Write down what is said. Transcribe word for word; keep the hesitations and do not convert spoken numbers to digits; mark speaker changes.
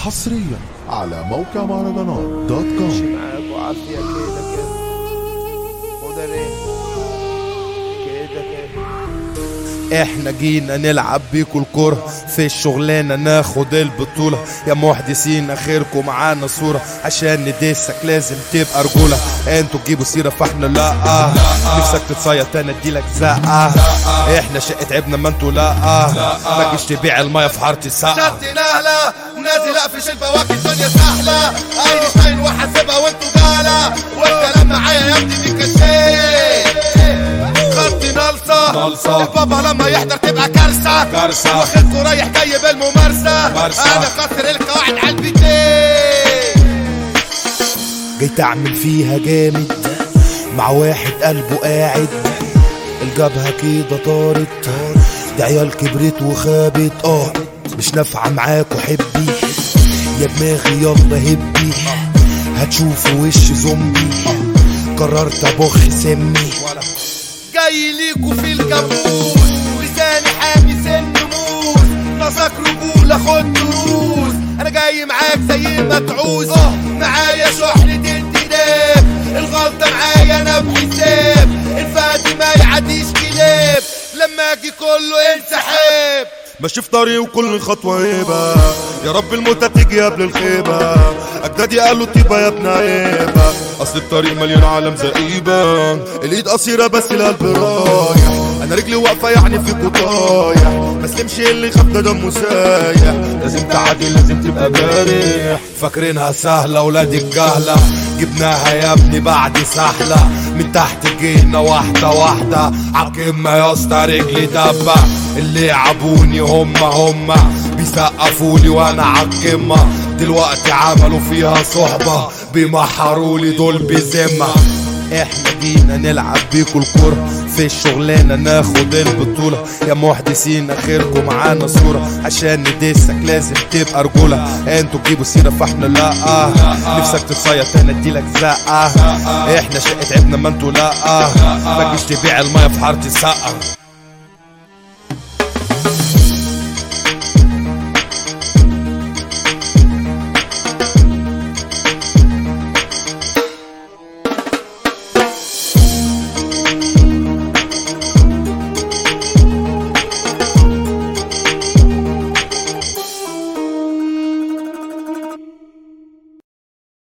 Speaker 1: حصريا على موقع مهرجانات دوت كوم.
Speaker 2: معاك وعافية كده كده وده ليه كده كده.
Speaker 3: احنا جينا نلعب بيكو الكورة في الشغلانة ناخد البطولة، يا محدثين اخركم معانا صورة عشان ندسك لازم تبقى رجولة. انتوا تجيبوا سيرة فاحنا لا نفسك تتصيط انا اديلك زقة، احنا شقة عبنا ما انتوا لا ما تجيش تبيع المية في حارة السقة.
Speaker 4: شد نهلة نازل اقفش البواكي الدنيا سهلة اينشتاين وحاسبها وانتوا جهلة والكلام معايا يا ابني بالكشاف خط نلصة البابا لما يحضر تبقى كارثة
Speaker 3: كارثة
Speaker 4: واخدكوا رايح جاي بالممارسة انا كسر القواعد على البيتين.
Speaker 3: جيت اعمل فيها جامد مع واحد قلبه قاعد، الجبهة كده طارت ده عيال كبرت وخابت اه مش نافعة معاكوا حبي يا دماغي يلا هبي هتشوفوا وش زومبي قررت ابخ سمي
Speaker 4: جاي ليكوا في الكابوس لساني حامي سن موس نصك رجولة خد دروس انا جاي معاك زي ما تعوز معايا شحنة انتداب الغلطة معايا انا بحساب الفادي ما يعديش كلاب لما اجي كله انسحاب
Speaker 3: ماشي في طريق وكل خطوة هيبة يا رب الموتى تيجي قبل الخيبة أجدادي قالوا طيبة يا ابن عيبة أصل الطريق مليان عالم زئيبة الإيد قصيرة بس القلب رايح أنا رجلي واقفة يعني في قطايح مسلمش اللي يخاف ده دمه سايح لازم تعادل لازم تبقى جارح فاكرينها سهلة ولاد الجهلة جبناها يا ابني بعد سهلة من تحت جينا واحدة واحدة عالقمة يا اسطى رجلي دبة اللي يعبوني هما هما بيسقفولي وانا عالقمة دلوقتي عملوا فيها صحبة بيمحرولي دول بذمة. احنا جينا نلعب بيكو الكورة في الشغلانة ناخد البطولة، يا محدثين اخركم معانا صورة عشان ندسك لازم تبقى رجولة. انتوا تجيبوا سيرة فاحنا لا نفسك تتصيط انا اديلك زقة، احنا شقة عبنا ما انتوا لا ما تجيش تبيع المية في حارة السقة.